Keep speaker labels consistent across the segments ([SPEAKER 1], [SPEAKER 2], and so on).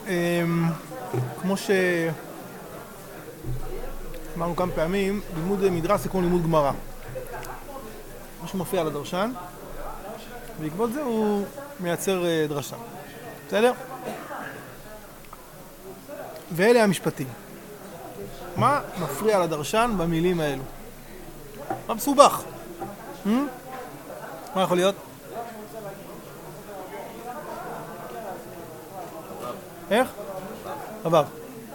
[SPEAKER 1] כמו שאמרנו כמה פעמים, לימוד מדרש זה כמו לימוד גמרא. מה שמופיע על הדרשן, בעקבות זה הוא מייצר דרשה. בסדר? ואלה המשפטים. מה מפריע לדרשן במילים האלו? מה מסובך? מה יכול להיות? איך? עבר.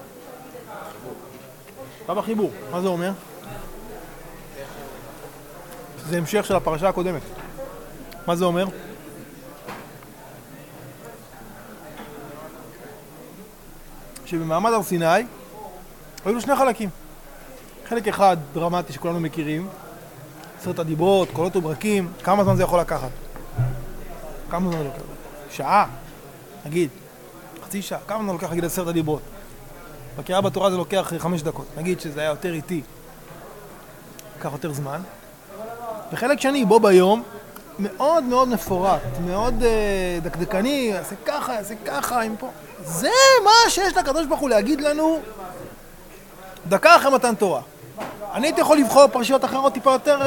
[SPEAKER 1] עבר חיבור. מה זה אומר? זה המשך של הפרשה הקודמת. מה זה אומר? שבמעמד הר סיני היו לו שני חלקים. חלק אחד דרמטי שכולנו מכירים, 10 הדיברות, קולות וברקים. כמה זמן זה יכול לקחת? כמה זמן זה לוקח? שעה? נגיד. חצי שעה. כמה זמן לוקח להגיד 10 הדיברות? בקריאה בתורה זה לוקח 5 דקות. נגיד שזה היה יותר איטי. לקח יותר זמן. וחלק שני, בו ביום, מאוד מאוד מפורט, מאוד דקדקני, יעשה ככה, עם פה. זה מה שיש לקדוש ברוך הוא להגיד לנו דקה אחרי מתן תורה. אני הייתי יכול לבחור פרשיות אחרות טיפה יותר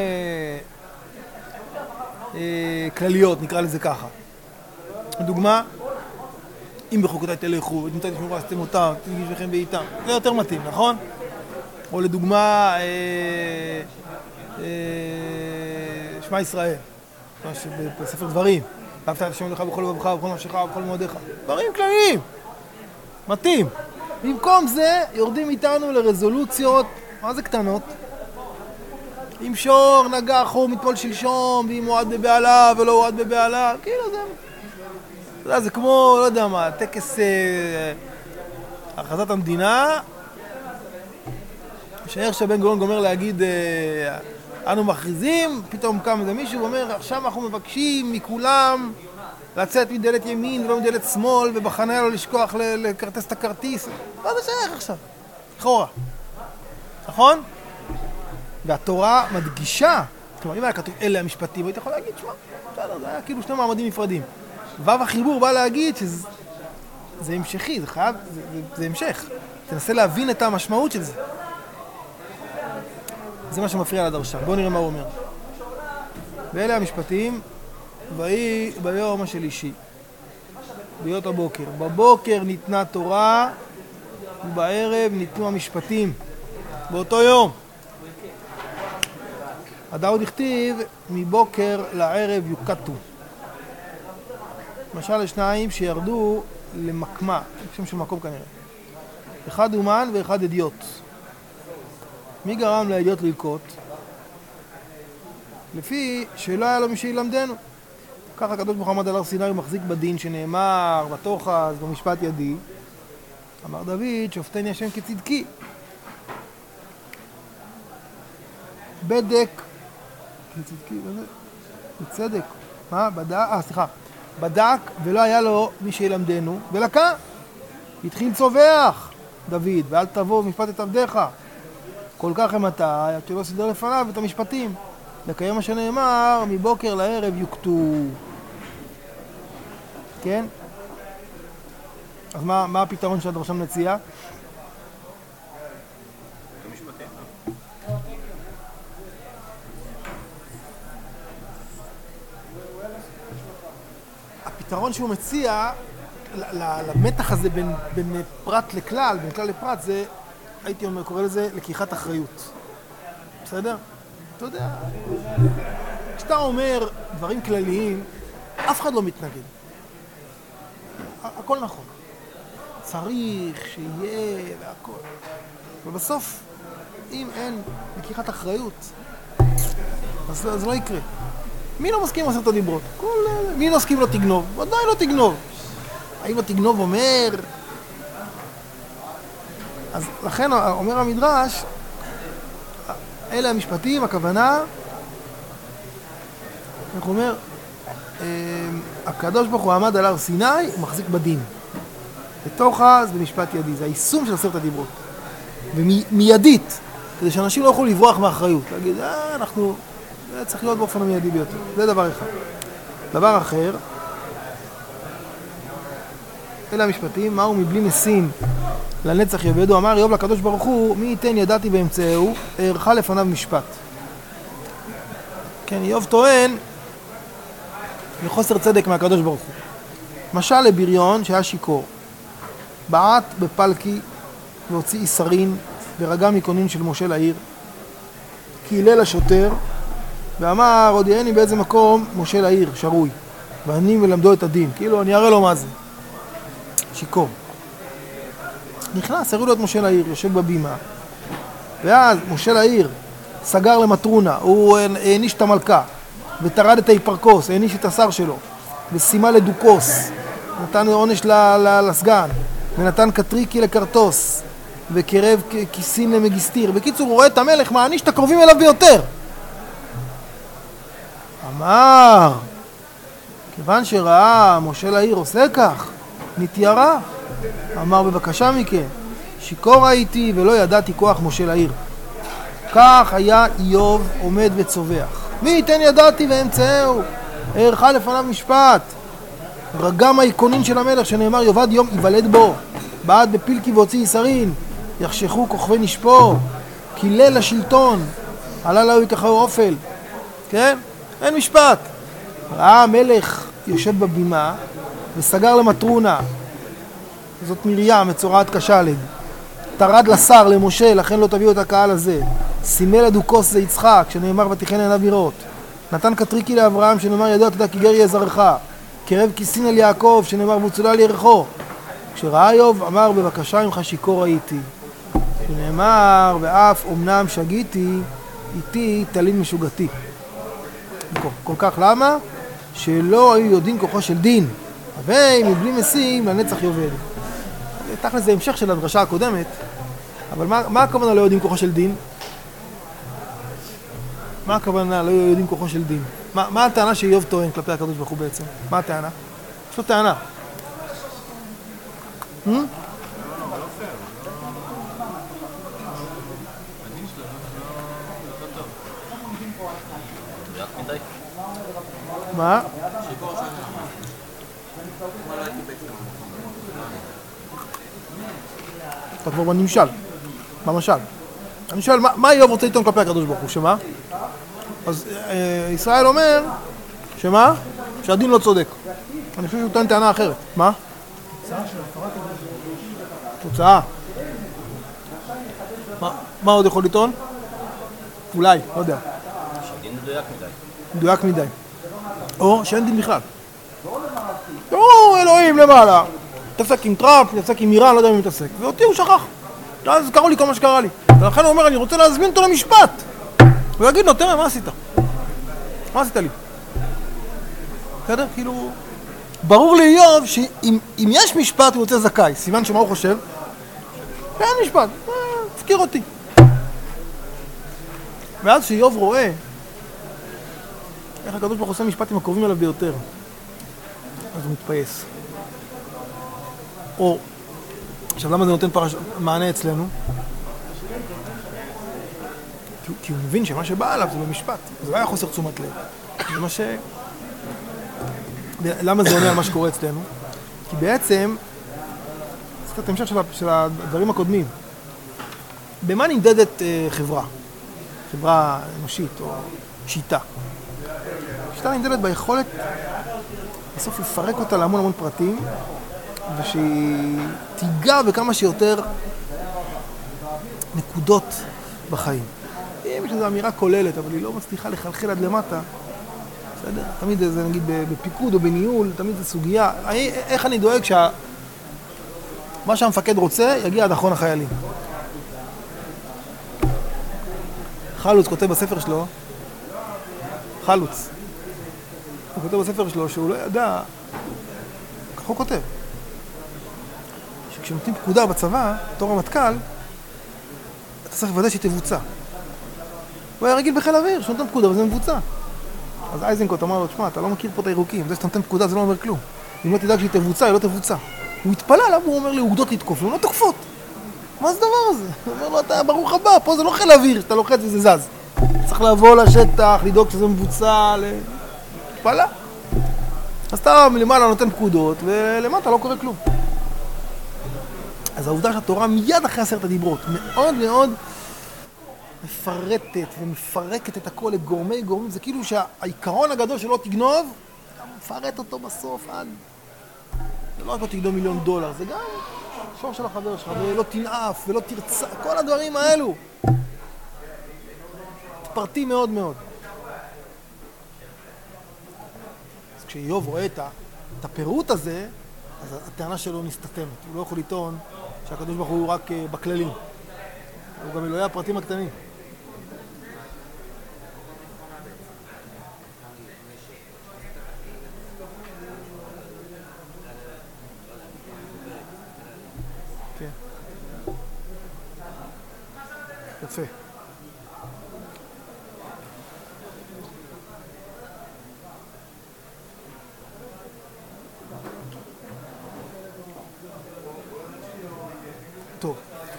[SPEAKER 1] כלליות, נקרא לזה ככה. לדוגמה, אם בחוקותיי תלכו, את נתתי שמורה עשיתם אותם, תגיש לכם בעיתם. זה יותר מתאים, נכון? או לדוגמה, שמע ישראל, בספר דברים. ואהבת את השם אלוהיך בכל לבבך ובכל נפשך ובכל מאודיך. דברים כלליים. מתאים. במקום זה יורדים איתנו לרזולוציות, מה זה קטנות? אם שור נגח הוא מטפול שלשום, ואם הוא עד בבעלה ולא הוא עד בבעלה, כאילו זה... זה כמו, לא יודע מה, טקס הכרזת המדינה, שער שבן גורן גומר להגיד, אנו מכריזים, פתאום קם איזה מישהו ואומר, עכשיו אנחנו מבקשים מכולם לצאת מדלת ימין ולא מדלת שמאל, ובחניה לא לשכוח לקרטס את הכרטיס. מה זה שייך עכשיו? לכאורה. נכון? והתורה מדגישה, כלומר, אם היה כתוב אלה המשפטים, היית יכול להגיד, שמע, בסדר, זה היה כאילו שני מעמדים נפרדים. וו החיבור בא להגיד שזה המשכי, זה חייב, זה המשך. תנסה להבין את המשמעות של זה. זה מה שמפריע לדרשן. בואו נראה מה הוא אומר. ואלה המשפטים, ויהי ביום השלישי, ביות הבוקר. בבוקר ניתנה תורה, ובערב ניתנו המשפטים. באותו יום. הדאוד הכתיב, מבוקר לערב יוקטו. למשל לשניים שירדו למקמה, שם של מקום כנראה. אחד אומן ואחד אדיוט. מי גרם לאדיוט ללקוט? לפי שלא היה לו מי שילמדנו. ככה הקדוש ברוך הוא עמד על הר סיני ומחזיק בדין שנאמר, בתוכז, במשפט ידי. אמר דוד, שופטני השם כצדקי. בדק, כצדקי, בצדק. מה? סליחה. בדק ולא היה לו מי שילמדנו, ולקה. התחיל צובח, דוד, ואל תבוא במשפט את עבדיך. כל כך הם אתה, עד שלא סידר לפניו את המשפטים. לקיים מה שנאמר, מבוקר לערב יוקטו. כן? אז מה הפתרון שהדרשן מציע? הפתרון שהוא מציע למתח הזה בין פרט לכלל, בין כלל לפרט, זה, הייתי אומר, קורא לזה לקיחת אחריות. בסדר? אתה יודע, כשאתה אומר דברים כלליים, אף אחד לא מתנגד. הכל נכון. צריך שיהיה והכל. ובסוף, אם אין לקיחת אחריות, אז זה לא יקרה. מי לא מסכים לעשות את הדיברות? מי לא מסכים לא תגנוב? ודאי לא תגנוב. האם לא תגנוב אומר? אז לכן אומר המדרש, אלה המשפטים, הכוונה, איך הוא אומר? הקדוש ברוך הוא עמד על הר סיני, הוא מחזיק בדין. בתוכז במשפט ידי, זה היישום של 10 הדיברות. ומיידית, כדי שאנשים לא יוכלו לברוח מאחריות. להגיד, אנחנו... זה צריך להיות באופן המיידי ביותר. זה דבר אחד. דבר אחר, אלה המשפטים, מהו מבלי משים לנצח יאבדו, אמר איוב לקדוש ברוך הוא, מי ייתן ידעתי באמצעהו, אערך לפניו משפט. כן, איוב טוען לחוסר צדק מהקדוש ברוך הוא. משל לבריון שהיה שיכור, בעט בפלקי והוציא איסרין ורגע מקונין של משה לעיר, קילל השוטר ואמר, עוד יראני באיזה מקום משה לעיר, שרוי, ואני מלמדו את הדין, כאילו אני אראה לו מה זה. שיכור. נכנס, הראו לו את משה לעיר, יושב בבימה, ואז משה לעיר סגר למטרונה, הוא העניש את המלכה, וטרד את ההיפרקוס, העניש את השר שלו, ושימה לדוקוס, נתן עונש לסגן, ונתן קטריקי לקרטוס, וקרב כיסים למגיסטיר. בקיצור, הוא רואה את המלך, מעניש את הקרובים אליו ביותר. אמר, כיוון שראה משה לעיר עושה כך, נתיירה. אמר, בבקשה מכם, שיכור הייתי ולא ידעתי כוח משה לעיר. כך היה איוב עומד וצובח. מי ייתן ידעתי ואמצעהו, אערך לפניו משפט. רגם העיקונין של המלך שנאמר יאבד יום יוולד בו, בעט בפילקי והוציא איסרין, יחשכו כוכבי נשפו, קילל לשלטון, עלה לו יקחו אופל. כן? אין משפט. ראה המלך יושב בבימה וסגר למטרונה, זאת מרים מצורעת כשלג, תרד לשר למשה, לכן לא תביאו את הקהל הזה, סימל לדוקוס זה יצחק שנאמר ותיכן עיניו יראות, נתן קטריקי לאברהם שנאמר ידוע תדע כי גר יהיה זרעך, קרב כיסין אל יעקב שנאמר וצולל ירחו. כשראה איוב אמר בבקשה ממך שיכור הייתי, שנאמר ואף אמנם שגיתי איתי תלין משוגתי. כל כך למה? שלא היו יודעים כוחו של דין, אבל מבלי משים לנצח יאבד. תכל'ס זה המשך של הדרשה הקודמת, אבל מה הכוונה לא יודעים כוחו של דין? מה הכוונה לא יודעים כוחו של דין? מה הטענה שאיוב טוען כלפי הקדוש ברוך הוא בעצם? מה הטענה? יש לו טענה. מה? אתה כבר בנמשל, במשל. אני שואל, מה איוב רוצה לטעון כלפי הקדוש ברוך הוא? שמה? אז ישראל אומר, שמה? שהדין לא צודק. אני חושב שהוא טוען טענה אחרת. מה? תוצאה. מה עוד יכול לטעון? אולי, לא יודע.
[SPEAKER 2] שהדין מדויק מדי.
[SPEAKER 1] מדויק מדי. או שאין דין בכלל. או אלוהים למעלה. מתעסק עם טראפ, מתעסק עם איראן, לא יודע מי מתעסק. ואותי הוא שכח. אז קראו לי כל מה שקרה לי. ולכן הוא אומר, אני רוצה להזמין אותו למשפט. הוא יגיד לו, תראה, מה עשית? מה עשית לי? בסדר? כאילו... ברור לאיוב שאם יש משפט הוא יוצא זכאי. סימן שמה הוא חושב? אין משפט. תזכיר אותי. ואז שאיוב רואה איך הקדוש ברוך הוא עושה משפט עם הקרובים אליו ביותר, אז הוא מתפייס. או, עכשיו למה זה נותן מענה אצלנו? כי הוא מבין שמה שבא עליו זה במשפט, זה לא היה חוסר תשומת לב. זה מה ש... למה זה עונה על מה שקורה אצלנו? כי בעצם, זה קצת המשך של הדברים הקודמים. במה נמדדת חברה? חברה אנושית או שיטה. שיטה נמדדת ביכולת בסוף לפרק אותה להמון המון פרטים, ושהיא תיגע בכמה שיותר נקודות בחיים. אם יש איזו אמירה כוללת, אבל היא לא מצליחה לחלחל עד למטה, בסדר? תמיד זה נגיד בפיקוד או בניהול, תמיד זה סוגיה. איך אני דואג מה שהמפקד רוצה יגיע עד אחרון החיילים? חלוץ כותב בספר שלו, חלוץ. הוא כותב בספר שלו שהוא לא ידע, כך הוא כותב. שכשנותנים פקודה בצבא, תור המטכ"ל, אתה צריך לוודא שהיא תבוצע. הוא היה רגיל בחיל האוויר, שנותן פקודה וזה מבוצע. אז אייזנקוט אמר לו, תשמע, אתה לא מכיר פה את הירוקים, זה שאתה נותן פקודה זה לא אומר כלום. אם לא תדאג שהיא תבוצע, היא לא תבוצע. הוא התפלא עליו, הוא אומר לי, אוגדות לתקוף, הוא לא תקפות. מה זה דבר הזה? הוא אומר לו, אתה ברוך הבא, פה זה לא חיל האוויר, שאתה לוחץ וזה זז. צריך לבוא לשטח, לדאוג שזה מבוצע, התפלא. אז אתה מלמעלה נותן פקודות, ולמטה לא קורה כלום. אז העובדה שהתורה מיד אחרי 10 הדיברות מאוד מאוד מפרטת ומפרקת את הכל לגורמי גורמים, זה כאילו שהעיקרון הגדול שלא תגנוב, אתה מפרט אותו בסוף עד... זה לא רק לא תגנוב $1,000,000, זה גם שור של החבר שלך, ולא תנאף ולא תרצה, כל הדברים האלו. פרטי מאוד מאוד. אז כשאיוב רואה את הפירוט הזה, אז הטענה שלו נסתתמת. הוא לא יכול לטעון שהקדוש ברוך הוא רק בכללים. הוא גם אלוהי הפרטים הקטנים. כן. יפה. טוב,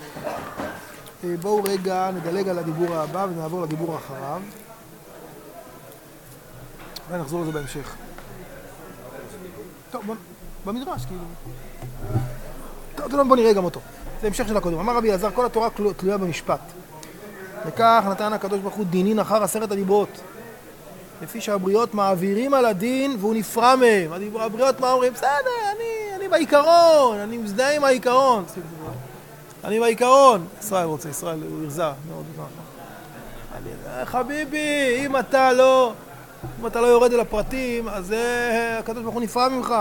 [SPEAKER 1] בואו רגע נדלג על הדיבור הבא ונעבור לדיבור אחריו ונחזור לזה בהמשך. טוב, במדרש כאילו. טוב, בואו נראה גם אותו. זה המשך של הקודם. אמר רבי אלעזר, כל התורה תלויה במשפט. וכך נתן הקדוש ברוך הוא דינין אחר 10 הדיברות. לפי שהבריות מעבירים על הדין והוא נפרע מהם. הבריות מה אומרים? בסדר, אני בעיקרון, אני מזדהה עם העיקרון. אני בעיקרון. ישראל רוצה, ישראל הוא ירזה מאוד ככה. חביבי, אם אתה לא יורד אל הפרטים, אז הקדוש ברוך הוא נפרע ממך.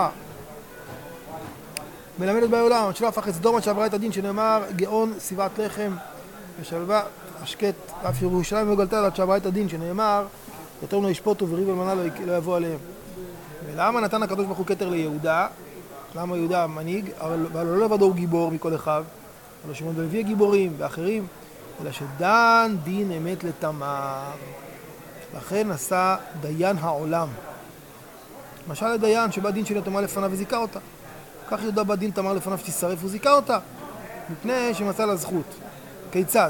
[SPEAKER 1] מלמדת בעולם, עד שלא הפך את סדום עד שעברה את הדין, שנאמר גאון שבעת לחם ושלווה השקט אף ירושלים וגלתה עד שעברה את הדין, שנאמר יותר לא ישפוטו וריב אלמנה לא יבוא עליהם. ולמה נתן הקדוש ברוך הוא כתר ליהודה? למה יהודה מנהיג? אבל לא לבדו הוא גיבור מכל אחיו, אבל שמעון ולוי הגיבורים ואחרים, אלא שדן דין אמת לתמר. לכן עשה דיין העולם. למשל לדיין שבא דין של יתומה לפניו וזיקה אותה. כך יהודה בא דין תמר לפניו שתישרף וזיקה אותה, מפני שמצא לה זכות. כיצד?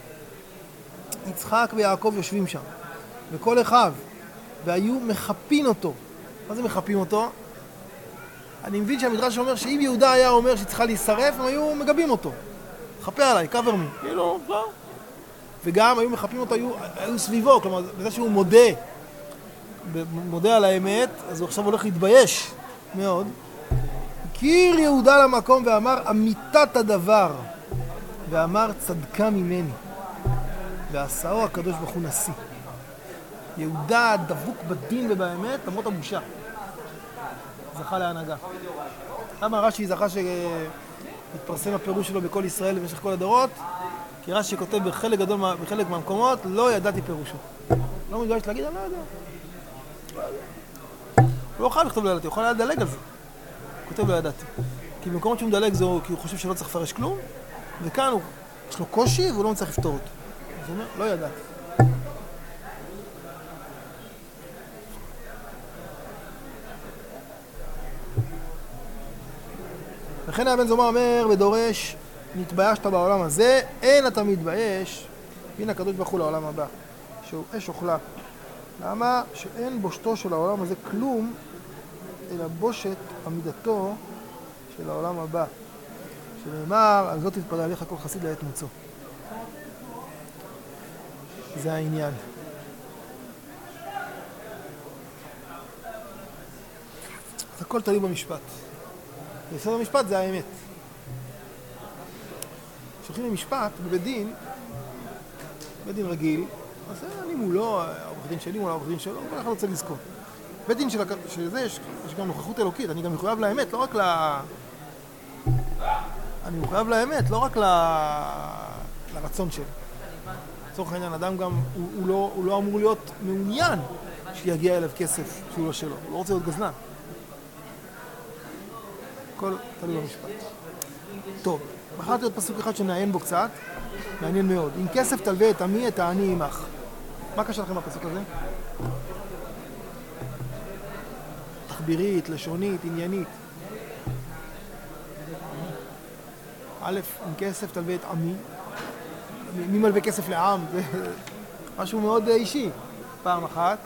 [SPEAKER 1] יצחק ויעקב יושבים שם, וכל אחיו, והיו מחפין אותו. מה זה מחפים אותו? אני מבין שהמדרש אומר שאם יהודה היה אומר שצריכה להישרף, הם היו מגבים אותו. חפה עליי, cover me. כאילו, לא. וגם היו מחפים אותו, היו סביבו, כלומר, בזה שהוא מודה על האמת, אז הוא עכשיו הולך להתבייש מאוד. הכיר יהודה למקום ואמר אמיתת הדבר, ואמר צדקה ממני, ועשאו הקדוש ברוך הוא נשיא. יהודה דבוק בדין ובאמת למרות הבושה. זכה להנהגה. למה רש"י זכה שהתפרסם הפירוש שלו בכל ישראל במשך כל הדורות? כי רש"י כותב בחלק מהמקומות, לא ידעתי פירושו. לא מתבייש להגיד, אני לא יודע. הוא לא חייב לכתוב לא ידעתי, הוא יכול לדלג על זה. הוא כותב לא ידעתי. כי במקומות שהוא מדלג זה כי הוא חושב שלא צריך לפרש כלום, וכאן יש לו קושי והוא לא מצליח לפתור אותו. אז הוא אומר, לא ידעתי. לכן הבן זומא אומר ודורש, נתביישת בעולם הזה, אין אתה מתבייש, הנה הקדוש ברוך הוא לעולם הבא, שהוא אש אוכלה. למה? שאין בושתו של העולם הזה כלום, אלא בושת עמידתו של העולם הבא. שנאמר, על זאת תתפלל עליך כל חסיד לעת מוצאו. זה העניין. אז הכל תלוי במשפט. יסוד המשפט זה האמת. כשהולכים למשפט בבית דין רגיל, אז אני מולו, העורך דין שלי מול העורך דין שלו, כל אחד רוצה לזכות. בית דין של זה יש גם נוכחות אלוקית, אני גם מחויב לאמת, לא רק אני מחויב לאמת, לא רק לרצון שלי. לצורך העניין, אדם גם, הוא לא אמור להיות מעוניין שיגיע אליו כסף שהוא לא שלו, הוא לא רוצה להיות גזלן. הכל תלוי במשפט. טוב, בחרתי עוד פסוק אחד שנעיין בו קצת, מעניין מאוד. אם כסף תלווה את עמי, את העני עמך. מה קשה לכם בפסוק הזה? תחבירית, לשונית, עניינית. א', אם כסף תלווה את עמי, מי מלווה כסף לעם? זה משהו מאוד אישי. פעם אחת.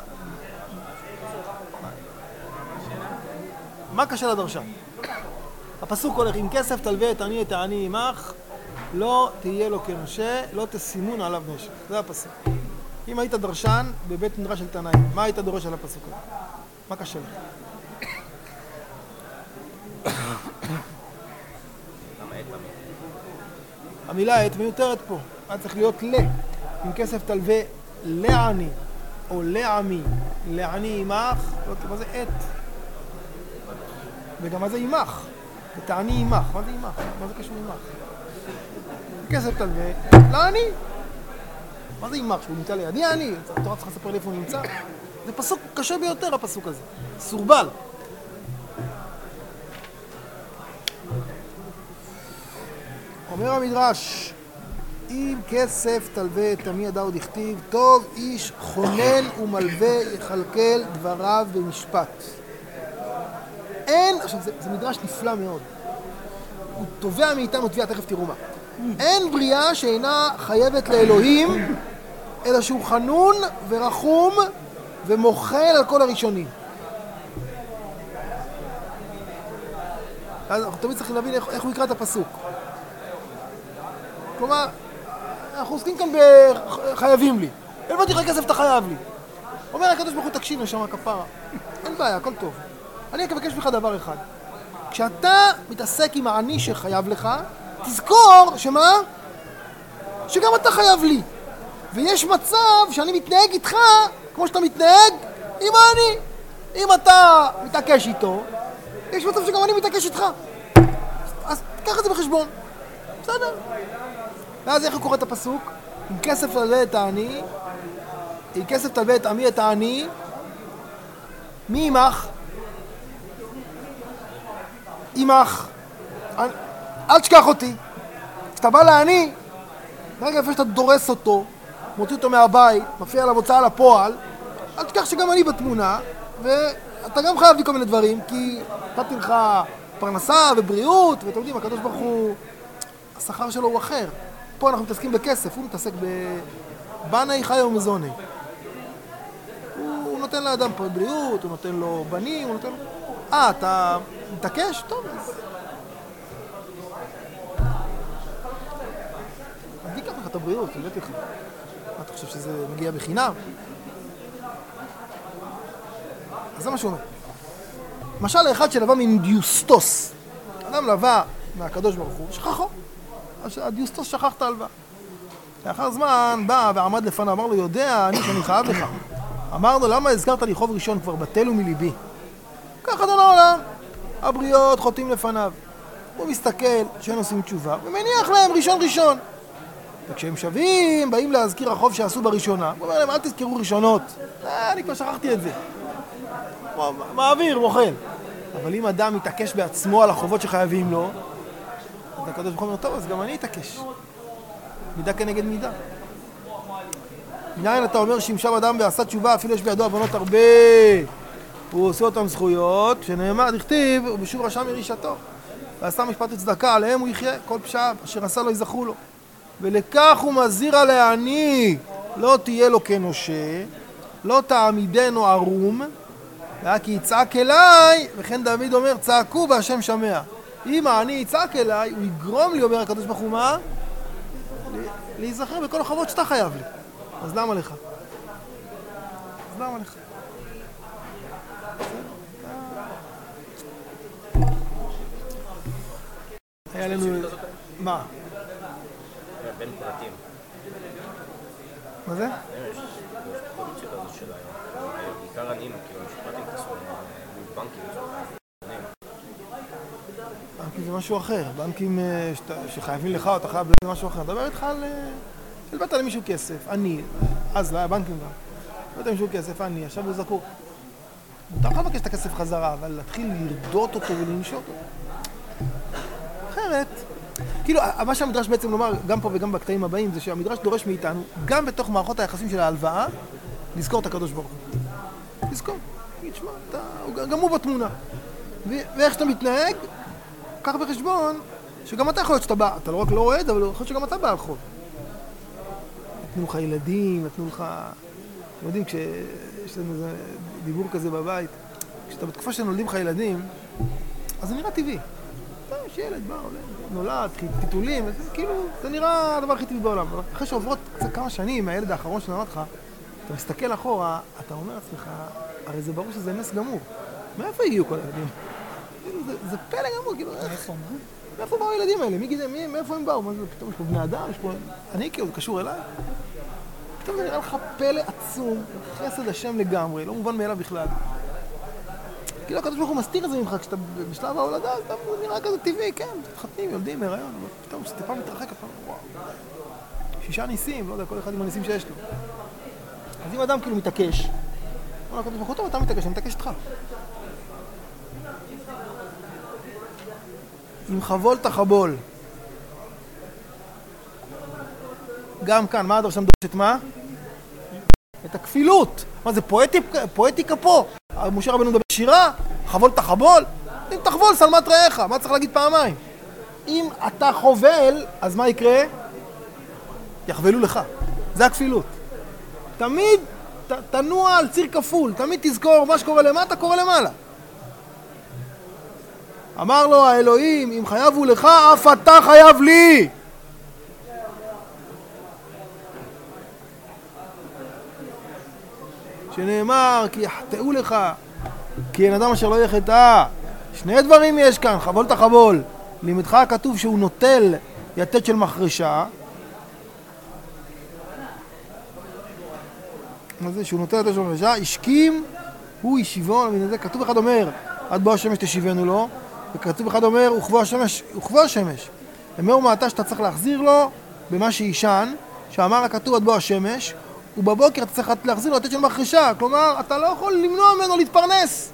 [SPEAKER 1] מה קשה לדרשן? הפסוק הולך, אם כסף תלווה את עני את העני עמך, לא תהיה לו כנושה, לא תשימון עליו נשך. זה הפסוק. אם היית דרשן בבית מדרש של תנאים, מה היית דורש על הפסוק הזה? מה קשה לך? המילה עת מיותרת פה. היה צריך להיות ל. אם כסף תלווה לעני או לעמי, לעני עמך, לא תלווה, מה זה עת? וגם מה זה עמך? ותעני עמך, מה זה עמך? מה זה קשור עמך? כסף תלווה לעני. מה זה עמך? שהוא נמצא לידי העני? התורה צריכה לספר לי איפה הוא נמצא? זה פסוק קשה ביותר הפסוק הזה. סורבל. אומר המדרש, אם כסף תלווה את עמי ידע עוד הכתיב, טוב איש חונן ומלווה יכלכל דבריו במשפט. אין, עכשיו זה מדרש נפלא מאוד. הוא תובע מאיתנו תביעה, תכף תראו מה. אין בריאה שאינה חייבת לאלוהים, אלא שהוא חנון ורחום ומוחל על כל הראשונים. אז אנחנו תמיד צריכים להבין איך הוא יקרא את הפסוק. כלומר, אנחנו עוסקים כאן בחייבים לי. הלוויתי לך כסף, אתה חייב לי. אומר הקדוש ברוך הוא, תקשיב נשמה כפרה. אין בעיה, הכל טוב. אני אבקש ממך דבר אחד. כשאתה מתעסק עם העני שחייב לך, תזכור שמה? שגם אתה חייב לי. ויש מצב שאני מתנהג איתך כמו שאתה מתנהג עם העני. אם אתה מתעקש איתו, יש מצב שגם אני מתעקש איתך. אז תיקח את זה בחשבון. בסדר. ואז איך הוא קורא את הפסוק? אם כסף תלווה את העני, אם כסף תלווה את עמי את העני, מי עמך? עמך. אל תשכח אותי. כשאתה בא לעני, ברגע לפני שאתה דורס אותו, מוציא אותו מהבית, מפריע עליו הוצאה לפועל, אל תשכח שגם אני בתמונה, ואתה גם חייב לי כל מיני דברים, כי נתתי לך פרנסה ובריאות, ואתם יודעים, הקדוש ברוך הוא, השכר שלו הוא אחר. פה אנחנו מתעסקים בכסף, הוא מתעסק בבני חי ומזוני. הוא נותן לאדם פה בריאות, הוא נותן לו בנים, הוא נותן לו... אתה מתעקש? טוב, אז... אני אקח לך את הבריאות, אני הבאתי לך. אתה חושב שזה מגיע בחינם? אז זה מה שהוא אומר. למשל לאחד שלבא מדיוסטוס. אדם לבא מהקדוש ברוך הוא, שכחו. הדיוסטוס שכח את ההלוואה. לאחר זמן בא ועמד לפניו, אמר לו, יודע אני שאני חייב לך. אמר לו, למה הזכרת לי חוב ראשון כבר בטל ומליבי? ככה אדון העולם. הבריות חוטאים לפניו. הוא מסתכל שהם עושים תשובה, ומניח להם ראשון. וכשהם שווים, באים להזכיר החוב שעשו בראשונה. הוא אומר להם, אל תזכרו ראשונות. אני כבר שכחתי את זה. מעביר, מוכן. אבל אם אדם מתעקש בעצמו על החובות שחייבים לו, אז הקדוש ברוך הוא אומר, טוב, אז גם אני אתעקש. מידה כנגד מידה. מניין אתה אומר שאם שב אדם ועשה תשובה, אפילו יש בידו עוונות הרבה, הוא עושה אותם זכויות, שנאמר, דכתיב, ובשוב רשע מרישתו. ועשה משפט וצדקה, עליהם הוא יחיה, כל פשעיו, אשר עשה לו יזכרו לו. ולכך הוא מזהיר על העני, לא תהיה לו כנושה, לא תעמידנו ערום, כי יצעק אליי, וכן דוד אומר, צעקו והשם שמע. אם העני יצעק אליי, הוא יגרום לי, אומר הקדוש ברוך הוא, מה? להיזכר בכל החובות שאתה חייב לי. אז למה לך? היה לנו... מה?
[SPEAKER 2] בין פרטים.
[SPEAKER 1] מה זה?
[SPEAKER 2] יש פוליציה כזאת של היום. בעיקר עניים, כאילו משפטים כסו, בנקים
[SPEAKER 1] בנקים זה משהו אחר. בנקים שחייבים לך, אתה חייב זה משהו אחר. דבר איתך על... הלבאת למישהו כסף, אני, אז לא היה בנקים גם. הלבאת למישהו כסף, אני, עכשיו הוא זקוק. אתה יכול לבקש את הכסף חזרה, אבל להתחיל לרדות אותו ולנשות אותו. אחרת, כאילו, מה שהמדרש בעצם לומר, גם פה וגם בקטעים הבאים, זה שהמדרש דורש מאיתנו, גם בתוך מערכות היחסים של ההלוואה, לזכור את הקדוש ברוך הוא. לזכור. תשמע, גם הוא בתמונה. ואיך שאתה מתנהג, קח בחשבון, שגם אתה יכול להיות שאתה בא, אתה לא רק לא רואה את זה, אבל יכול להיות שגם אתה בא על חוב. נתנו לך ילדים, נתנו לך... אתם יודעים, כשיש לנו איזה דיבור כזה בבית, כשאתה בתקופה שנולדים לך ילדים, אז זה נראה טבעי. יש ילד, בא, עולה, נולד, טיטולים, כאילו, זה נראה הדבר הכי טבעי בעולם. אחרי שעוברות כמה שנים, מהילד האחרון שנולד לך, אתה מסתכל אחורה, אתה אומר לעצמך, הרי זה ברור שזה נס גמור. מאיפה הגיעו כל הילדים? זה פלא גמור, כאילו, איך? מאיפה באו הילדים האלה? מאיפה הם באו? פתאום יש פה בני אדם, יש פה... אני כאילו, זה קשור אליי. פתאום זה נראה לך פלא עצום, חסד השם לגמרי, לא מובן מאליו בכלל. כאילו הקדוש ברוך הוא מסתיר את זה ממך, כשאתה בשלב ההולדה, אתה נראה כזה טבעי, כן, מתחתנים, יולדים, הריון, פתאום כשאתה פעם מתרחק, אתה וואו. 6 ניסים, לא יודע, כל אחד עם הניסים שיש לו. אז אם אדם כאילו מתעקש, אומר הקדוש ברוך הוא, טוב, אתה מתעקש, אני מתעקש איתך. אם חבול תחבול. גם כאן, מה הדרשה מדרשת מה? את הכפילות. מה זה פואטיקה פה? משה רבנו מדבר שירה, חבול תחבול. אם תחבול סלמת רעך, מה צריך להגיד פעמיים? אם אתה חובל, אז מה יקרה? יחבלו לך. זה הכפילות. תמיד תנוע על ציר כפול, תמיד תזכור מה שקורה למטה, קורה למעלה. אמר לו האלוהים, אם חייבו לך, אף אתה חייב לי. שנאמר, כי יחטאו לך, כי אין אדם אשר לא יחטא. 2 דברים יש כאן, חבול תחבול. לימדך כתוב שהוא נוטל יתד של מחרשה. מה זה? שהוא נוטל יתד של מחרשה, השכים, הוא ישיבו, כתוב אחד אומר, עד בוא השמש תשיבנו לו, וכתוב אחד אומר, וכבוא השמש. אומר ומעתה שאתה צריך להחזיר לו במה שישן, שאמר הכתוב עד בוא השמש, ובבוקר אתה צריך להחזיר לו יתד של מחרשה, כלומר, אתה לא יכול למנוע ממנו להתפרנס.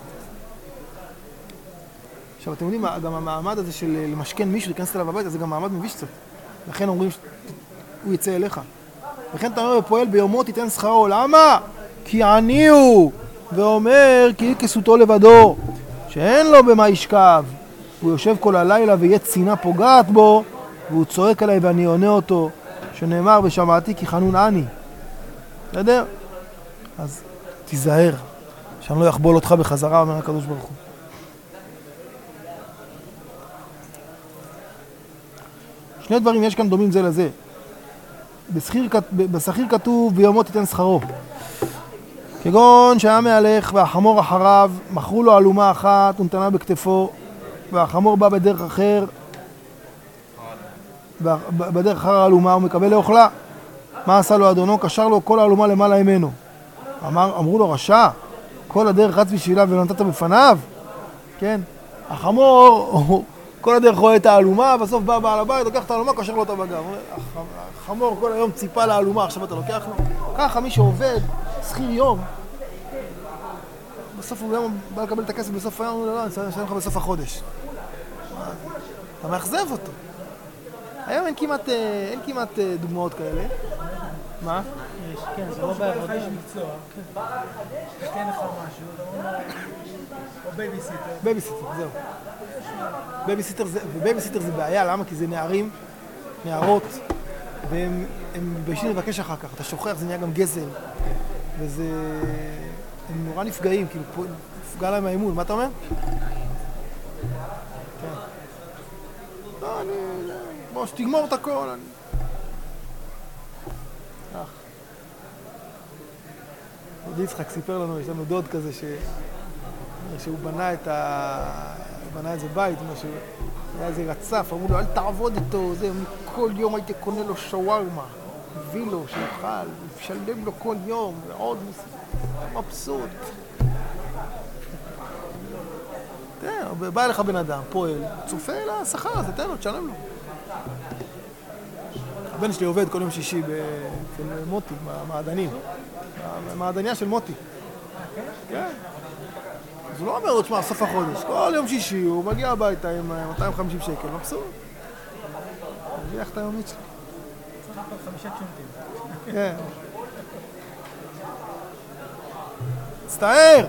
[SPEAKER 1] עכשיו, אתם יודעים, גם המעמד הזה של למשכן מישהו, להיכנס אליו הביתה, זה גם מעמד מביש קצת. לכן אומרים שהוא יצא אליך. לכן אתה אומר ופועל ביומו תיתן שכרו. למה? כי עני הוא, ואומר כי כסותו לבדו, שאין לו במה ישכב. הוא יושב כל הלילה ויהיה צינה פוגעת בו, והוא צועק עליי ואני עונה אותו, שנאמר ושמעתי כי חנון עני. בסדר? אז תיזהר, שאני לא יחבול אותך בחזרה, אומר הקדוש ברוך הוא. שני דברים יש כאן דומים זה לזה. בשכיר כתוב ביומו תיתן שכרו. כגון שהיה מהלך והחמור אחריו, מכרו לו אלומה אחת ונתנה בכתפו, והחמור בא בדרך אחר, בדרך אחר האלומה הוא מקבל לאוכלה. מה עשה לו אדונו? קשר לו כל האלומה למעלה ממנו. אמרו לו רשע, כל הדרך רץ בשבילה ולא נתת בפניו? כן. החמור, כל הדרך רואה את האלומה, בסוף בא בעל הבית, לוקח את האלומה, קשר לו אותה בגב. החמור כל היום ציפה לאלומה, עכשיו אתה לוקח לו. ככה מי שעובד, שכיר יום, בסוף הוא גם בא לקבל את הכסף בסוף היום, הוא לא, אני אשלם לך בסוף החודש. אתה מאכזב אותו. היום אין כמעט דוגמאות כאלה. מה?
[SPEAKER 3] כן, זה לא בעבודה. יש מקצוע. כן לך משהו, או בייביסיטר.
[SPEAKER 1] בייביסיטר, זהו. בייביסיטר זה בעיה, למה? כי זה נערות, והם ביישים לבקש אחר כך. אתה שוכח, זה נהיה גם גזל. וזה... הם נורא נפגעים, כאילו, נפגע להם האמון. מה אתה אומר? כן. לא, בוא, שתגמור את הכל. דוד יצחק סיפר לנו, יש לנו דוד כזה שהוא בנה את זה בית, היה איזה רצף, אמרו לו, אל תעבוד איתו, כל יום הייתי קונה לו שווארמה, הביא לו, שיאכל, משלם לו כל יום, ועוד מבסוט. בא אליך בן אדם, פועל, צופה לשכר, אז תתן לו, תשלם לו. הבן שלי עובד כל יום שישי אצל מוטי, במעדנים. המעדניה של מוטי. כן. אז הוא לא אומר עוד שמה, סוף החודש. כל יום שישי הוא מגיע הביתה עם 250 שקל, מבסוט. מביא לך את היומית שלי.
[SPEAKER 3] צריך פה 5 צ'ונטים.
[SPEAKER 1] כן. מצטער.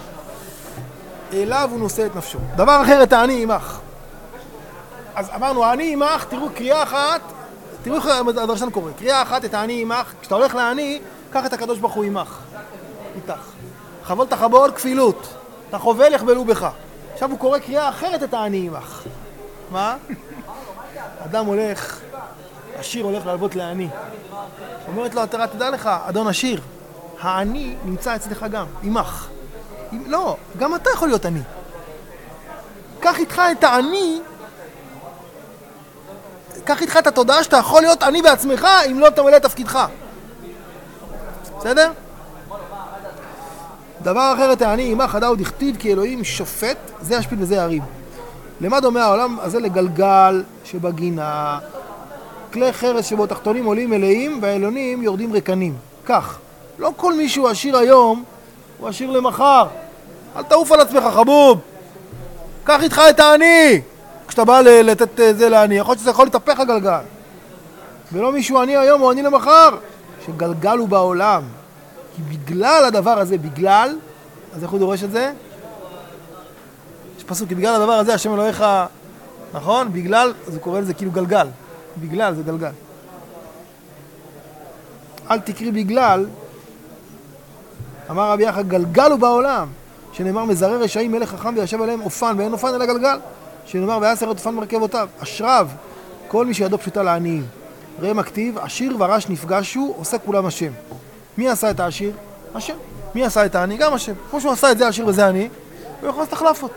[SPEAKER 1] אליו הוא נושא את נפשו. דבר אחר, את העני עמך. אז אמרנו, העני עמך, תראו קריאה אחת, תראו איך הדרשן קורא. קריאה אחת, את העני עמך. כשאתה הולך לעני, קח את הקדוש ברוך הוא עמך. איתך. חבול תחבול, כפילות. אתה חובל, יחבלו בך. עכשיו הוא קורא קריאה אחרת, את העני עמך. מה? אדם הולך, עשיר הולך להלוות לעני. אומרת לו, תדע לך, אדון עשיר, העני נמצא אצלך גם, עמך. לא, גם אתה יכול להיות עני. קח איתך את העני, קח איתך את התודעה שאתה יכול להיות עני בעצמך, אם לא תמלא את תפקידך. בסדר? דבר אחר את העני, עמך חדה עוד הכתיב כי אלוהים שופט, זה ישפיל וזה יריב. למה דומה העולם הזה לגלגל שבגינה, כלי חרס שבו תחתונים עולים מלאים והעליונים יורדים ריקנים. כך, לא כל מי שהוא עשיר היום הוא עשיר למחר. אל תעוף על עצמך חבוב. קח איתך את העני. כשאתה בא לתת זה לעני, יכול להיות שזה יכול להתהפך הגלגל. ולא מישהו עני היום הוא עני למחר. שגלגל הוא בעולם. כי בגלל הדבר הזה, אז איך הוא דורש את זה? יש פסוק, כי בגלל הדבר הזה השם אלוהיך, נכון? בגלל, אז הוא קורא לזה כאילו גלגל. בגלל זה גלגל. אל תקרי בגלל, אמר רבי יחד, גלגל הוא בעולם, שנאמר מזרר רשעים מלך חכם וישב עליהם אופן, ואין אופן אלא גלגל, שנאמר ויעשר אופן מרכבותיו, אשריו, כל מי שידו פשוטה לעניים. ראה מכתיב, עשיר ורש נפגשו, עושה כולם השם. מי עשה את העשיר? השם. מי עשה את העני? גם השם. כמו שהוא עשה את זה עשיר וזה עני, הוא יכול לעשות החלפות.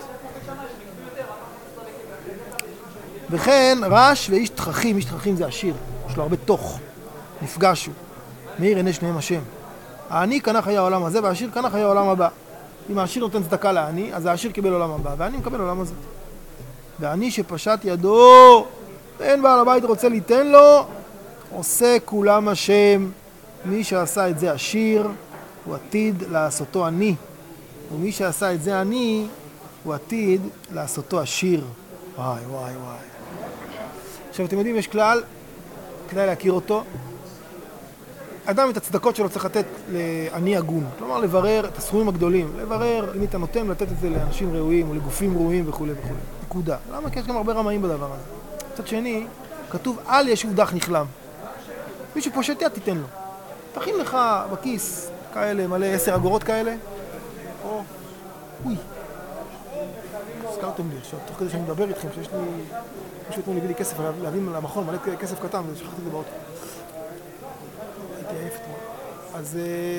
[SPEAKER 1] וכן רש ואיש תככים, איש תככים זה עשיר, יש לו הרבה תוך, נפגשו, מאיר עיני שניהם השם. העני קנה חיי העולם הזה והעשיר קנה חיי העולם הבא. אם העשיר נותן צדקה לעני, אז העשיר קיבל עולם הבא, והעני מקבל עולם הזה. והעני שפשט ידו, אין בעל הבית רוצה ליתן לו, עושה כולם השם. מי שעשה את זה עשיר, הוא עתיד לעשותו עני. ומי שעשה את זה עני, הוא עתיד לעשותו עשיר. וואי. עכשיו אתם יודעים, יש כלל, כדאי להכיר אותו. אדם את הצדקות שלו צריך לתת לעני הגון. כלומר, לברר את הסכומים הגדולים. לברר אם אתה נותן לתת את זה לאנשים ראויים או לגופים ראויים וכו'. נקודה. למה? כי יש גם הרבה רמאים בדבר הזה. מצד שני, כתוב על ישוב דח נכלם. מי שפושט יד תיתן לו. תכין לך בכיס כאלה, מלא 10 אגורות כאלה. או, אוי. הזכרתם לי עכשיו, תוך כדי שאני מדבר איתכם, שיש לי... מישהו אתמול הביא לי כסף, להביא למכון, מלא כסף קטן, ושכחתי את זה באוטו. הייתי עייף אתמול. אז...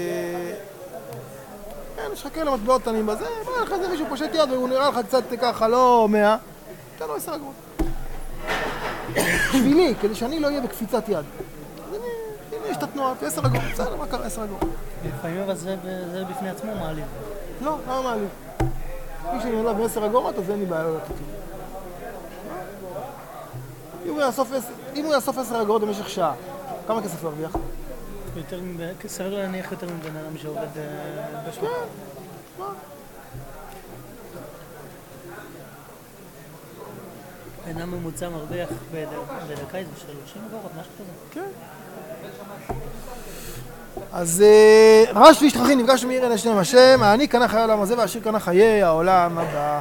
[SPEAKER 1] יש לך כאלה מטבעות קטנים בזה, בא לך איזה מישהו פושט יד, והוא נראה לך קצת ככה, לא 100, תן לו 10 אגורות. בשבילי, כדי שאני לא אהיה בקפיצת יד. אז הנה, יש את התנועה, 10 אגורות, בסדר, מה קרה 10 אגורות?
[SPEAKER 3] לפעמים אבל זה בפני עצמו מעליב.
[SPEAKER 1] לא, למה מעליב? מי שאני עליו ב10 אגורות, אז אין לי בעיה לא לתת לי. אם הוא יאסוף 10 אגורות במשך שעה, כמה כסף הוא ירוויח?
[SPEAKER 3] סביר להניח יותר מבן אדם שעובד בשוק.
[SPEAKER 1] מה?
[SPEAKER 3] בן אדם ממוצע מרוויח בדקה איזה 30 אגורות, משהו כזה.
[SPEAKER 1] כן. אז רש ואיש תככים נפגשו מאיר עיני שניהם השם, העני קנה חיי העולם הזה והעשיר קנה חיי העולם הבא.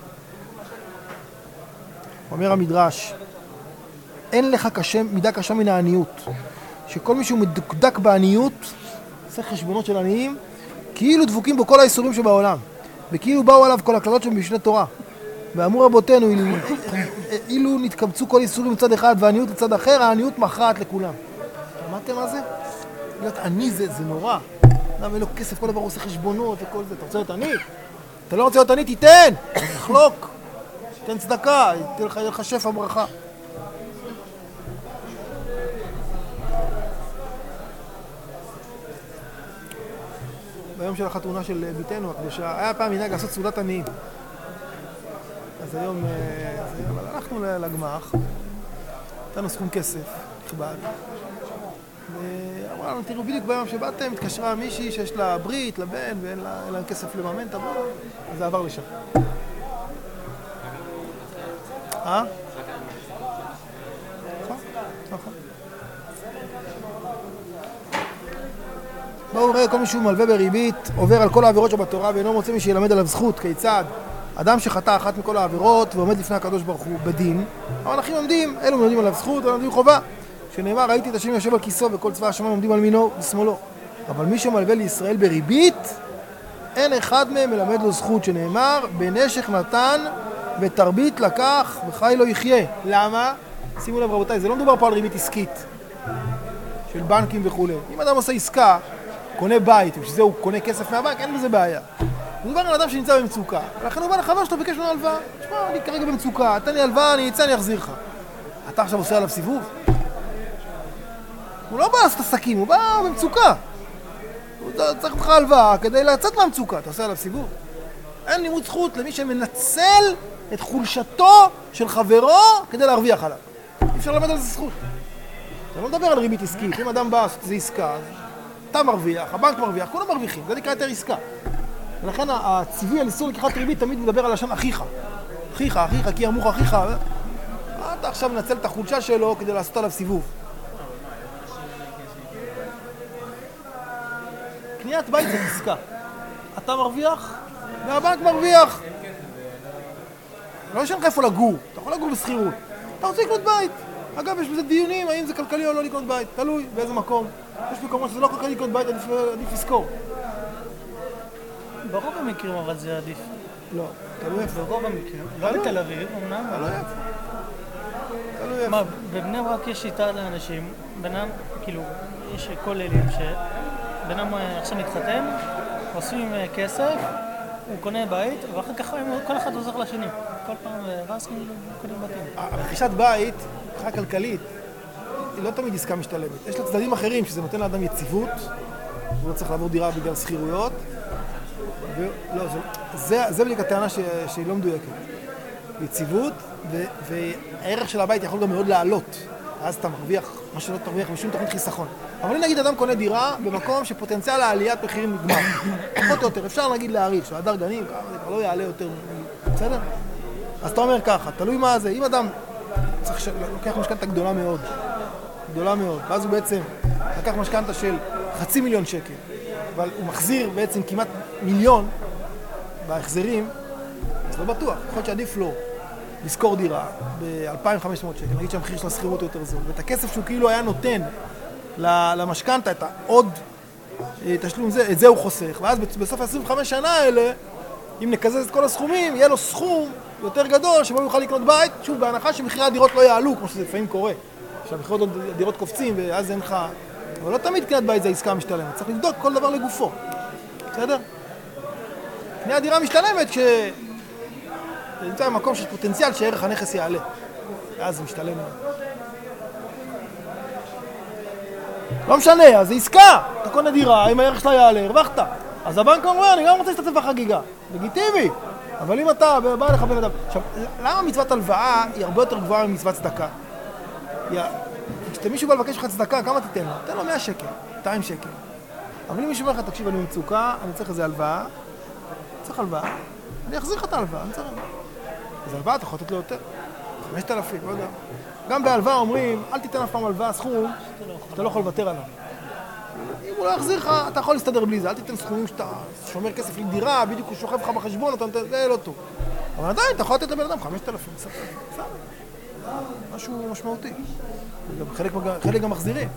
[SPEAKER 1] אומר המדרש, אין לך מידה קשה מן העניות, שכל מי שהוא מדוקדק בעניות, עושה חשבונות של עניים, כאילו דבוקים בו כל האיסורים שבעולם, וכאילו באו עליו כל הכללות שבמשנה תורה. ואמרו רבותינו, אילו נתקבצו כל איסורים מצד אחד והעניות לצד אחר, העניות מכרעת לכולם. שמעתם מה זה? להיות עני זה נורא. אדם אין לו כסף, כל דבר עושה חשבונות וכל זה. אתה רוצה להיות עני? אתה לא רוצה להיות עני, תיתן! תחלוק! תן צדקה, תהיה לך שפע ברכה. ביום של החתונה של ביתנו הקדושה, היה פעם מנהג לעשות סעודת עניים. אז היום, אבל הלכנו לגמח, נתנו סכום כסף, נכבד. ואמרה לנו, תראו, בדיוק ביום שבאתם, התקשרה מישהי שיש לה ברית, לבן, ואין לה כסף לממן, תבוא, אז זה עבר לשם. נכון. בואו ראה, כל מי שהוא מלווה בריבית, עובר על כל העבירות שבתורה, ואינו מוצא מי שילמד עליו זכות, כיצד? אדם שחטא אחת מכל העבירות ועומד לפני הקדוש ברוך הוא בדין, המלאכים עומדים, אלו מלמדים עליו זכות, אלו מלמדים חובה. שנאמר, ראיתי את השם יושב על כיסו וכל צבא השמיים עומדים על מינו ושמאלו. אבל מי שמלווה לישראל בריבית, אין אחד מהם מלמד לו זכות, שנאמר, בנשך נתן ותרבית לקח וחי לא יחיה. למה? שימו לב רבותיי, זה לא מדובר פה על ריבית עסקית של בנקים וכו'. אם אדם עושה עסקה, קונה בית, ושזה הוא קונה כסף מהבנק, אין בזה בעיה. מדובר על אדם שנמצא במצוקה, ולכן הוא בא לחבר שלו וביקש ממנו הלוואה. תשמע, אני כרגע במצוקה, תן לי הלוואה, אני אצא, אני אחזיר לך. אתה עכשיו עושה עליו סיבוב? הוא לא בא לעשות עסקים, הוא בא במצוקה. הוא צריך לך הלוואה כדי לצאת מהמצוקה, אתה עושה עליו סיבוב. אין לימוד זכות למי שמנצל את חולשתו של חברו כדי להרוויח עליו. אי אפשר ללמד על זה זכות. אתה לא מדבר על ריבית עסקית, אם אדם בא לעשות איזו עסקה, אתה מרוויח, הבנק מרוויח, כולם מרוויחים, זה נקרא יותר עסקה. ולכן הציווי על איסור לקיחת ריבית תמיד מדבר על לשון אחיך. אחיך, כי ימוך אחיך. אתה עכשיו מנצל את החולשה שלו כדי לעשות עליו סיבוב. קניית בית זה עסקה. אתה מרוויח, והבנק מרוויח. לא יש לך איפה לגור, אתה יכול לגור בסחירות. אתה רוצה לקנות בית. אגב, יש בזה דיונים, האם זה כלכלי או לא לקנות בית. תלוי באיזה מקום. יש מקומות שזה לא כלכלי לקנות בית, עדיף לזכור.
[SPEAKER 3] ברוב המקרים אבל זה עדיף.
[SPEAKER 1] לא, תלוי איפה.
[SPEAKER 3] ברוב המקרים. לא בתל אביב, אמנם.
[SPEAKER 1] תלוי איפה. תלוי איפה.
[SPEAKER 3] מה, בבני ברק יש שיטה לאנשים, בינם, כאילו, יש כוללים שבינם עכשיו מתחתן, עושים כסף, הוא קונה בית, ואחר כך כל אחד עוזר לשני. כל פעם רס כאילו קונים בתים.
[SPEAKER 1] רכישת בית, מבחינה כלכלית, היא לא תמיד עסקה משתלמת. יש לה צדדים אחרים שזה נותן לאדם יציבות, הוא לא צריך לעבור דירה בגלל שכירויות. לא, זה בדיוק הטענה שהיא לא מדויקת. יציבות, והערך של הבית יכול גם מאוד לעלות. אז אתה מרוויח מה שלא תרוויח משום תוכנית חיסכון. אבל אם נגיד אדם קונה דירה במקום שפוטנציאל העליית מחירים נגמר. פחות או יותר, אפשר נגיד להעריך, שהדר גנים, זה כבר לא יעלה יותר, בסדר? אז אתה אומר ככה, תלוי מה זה, אם אדם לוקח משכנתה גדולה מאוד, ואז הוא בעצם לקח משכנתה של 500,000 שקל, אבל הוא מחזיר בעצם כמעט 1,000,000 בהחזרים, אז לא בטוח, יכול להיות שעדיף לו לשכור דירה ב-2,500 שקל, נגיד שהמחיר של השכירות יותר זול, ואת הכסף שהוא כאילו היה נותן למשכנתה, את העוד תשלום זה, את זה הוא חוסך, ואז בסוף 25 שנה האלה, אם נקזז את כל הסכומים, יהיה לו סכום יותר גדול שבו הוא יוכל לקנות בית, שוב, בהנחה שמחירי הדירות לא יעלו, כמו שזה לפעמים קורה, שהמחירי הדירות קופצים ואז אין לך, אבל לא תמיד קניית בית זה עסקה משתלמת, צריך לבדוק כל דבר לגופו, בסדר? קניית דירה משתלמת זה נמצא במקום שיש פוטנציאל שערך הנכס יעלה, ואז זה משתלם. לא משנה, אז זה עסקה, אתה קונה דירה, אם הערך שלה יעלה, הרווחת. אז הבנק אומר, אני גם רוצה להשתתף בחגיגה, לגיטימי. אבל אם אתה בא לך בן אדם... עכשיו, למה מצוות הלוואה היא הרבה יותר גבוהה ממצוות צדקה? כשמישהו בא לבקש לך צדקה, כמה תיתן לו? תן לו 100 שקל, 200 שקל. אבל אם מישהו אומר לך, תקשיב, אני במצוקה, אני צריך איזה הלוואה, צריך הלוואה, אני אחזיר לך את ההלוואה, אני צריך הלוואה. אז הלוואה אתה יכול לתת לו יותר, 5,000, לא יודע. גם בהלוואה אומרים, אל תיתן אף פעם הלוואה סכום, אתה לא יכול לוותר עליו. אם הוא לא יחזיר לך, אתה יכול להסתדר בלי זה, אל תיתן סכומים שאתה שומר כסף לדירה, בדיוק הוא שוכב לך בחשבון, זה לא טוב. אבל עדיין, אתה יכול לתת לבן אדם 5,000, בסדר. משהו משמעותי. חלק גם מחזירים.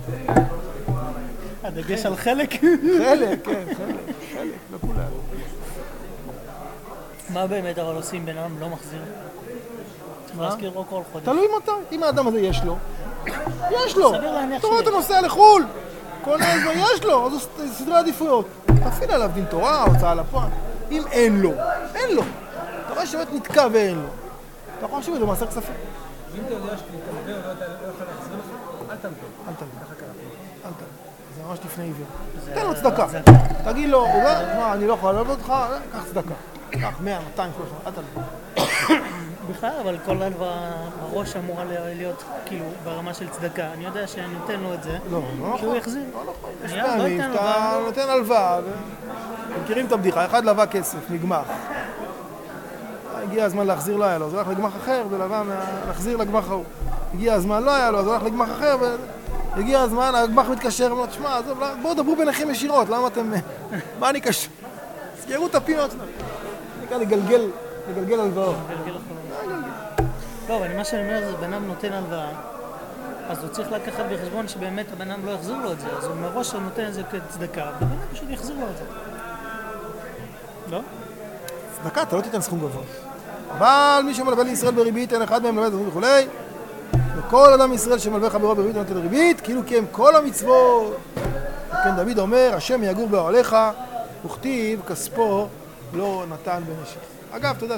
[SPEAKER 3] הדגש על חלק?
[SPEAKER 1] חלק, כן, חלק, לא כולם.
[SPEAKER 3] מה באמת אבל עושים בן אדם לא מחזיר? צריך להזכיר לו כל חודש.
[SPEAKER 1] תלוי מתי, אם האדם הזה יש לו. יש לו!
[SPEAKER 3] סביר להניח
[SPEAKER 1] אתה רואה אותו נוסע לחו"ל! כל הזמן יש לו, אז הוא סדרי עדיפויות. תפעיל עליו דין תורה, הוצאה לפועל. אם אין לו, אין לו. אתה רואה שבאמת נתקע ואין לו. אתה יכול להחשיב את זה במעשר כספים.
[SPEAKER 3] אם אתה יודע שתתלווה או לא יכול להחזיר לך, אל תלווה.
[SPEAKER 1] אל תלווה. זה ממש לפני עיוור. תן לו צדקה. תגיד לו, מה, אני לא יכול ללוות אותך, קח צדקה. קח 100, 200, 300, אל תלווה.
[SPEAKER 3] בכלל, אבל כל הלוואה בראש אמורה להיות כאילו ברמה של צדקה. אני יודע שאני נותן לו את זה, שהוא יחזיר.
[SPEAKER 1] יש פעמים, אתה נותן הלוואה, מכירים את הבדיחה, אחד לווה כסף, נגמח. הגיע הזמן להחזיר, לא היה לו, אז הולך לגמח אחר, ולהחזיר לגמח ההוא. הגיע הזמן, לא היה לו, אז הולך לגמח אחר, והגיע הזמן, הגמח מתקשר, ואומר, תשמע, בואו דברו ביניכם ישירות, למה אתם... מה אני קשור? סגרו את הפינות שלנו. אני כאן לגלגל הלוואות.
[SPEAKER 3] לא, אבל מה שאני אומר זה, בן אדם נותן הלוואה, אז הוא צריך לקחת בחשבון שבאמת הבן אדם לא יחזיר לו את זה, אז הוא מראש נותן את זה כצדקה, ובן אדם פשוט יחזיר לו את זה. לא?
[SPEAKER 1] צדקה, אתה לא תיתן סכום גבוה. אבל מי שמלווה לישראל בריבית, אין אחד מהם מלווה את הריבית וכולי. וכל אדם ישראל שמלווה חברו בריבית נותן ריבית, כאילו כי הם כל המצוות. כן, דוד אומר, השם יגור באוהליך, וכתיב כספו לא נתן בנשך. אגב, אתה יודע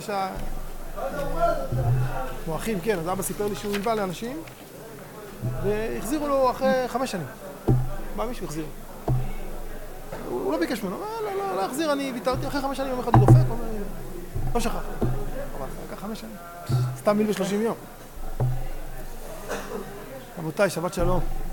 [SPEAKER 1] כמו אחים, כן, אז אבא סיפר לי שהוא הלווה לאנשים, והחזירו לו אחרי 5 שנים. בא מישהו החזיר. הוא לא ביקש ממנו, לא החזיר, אני ויתרתי אחרי 5 שנים, יום אחד הוא דופק, הוא אומר, לא שכח. אבל לקח 5 שנים. סתם מיל ב-30 יום. רבותיי, שבת שלום.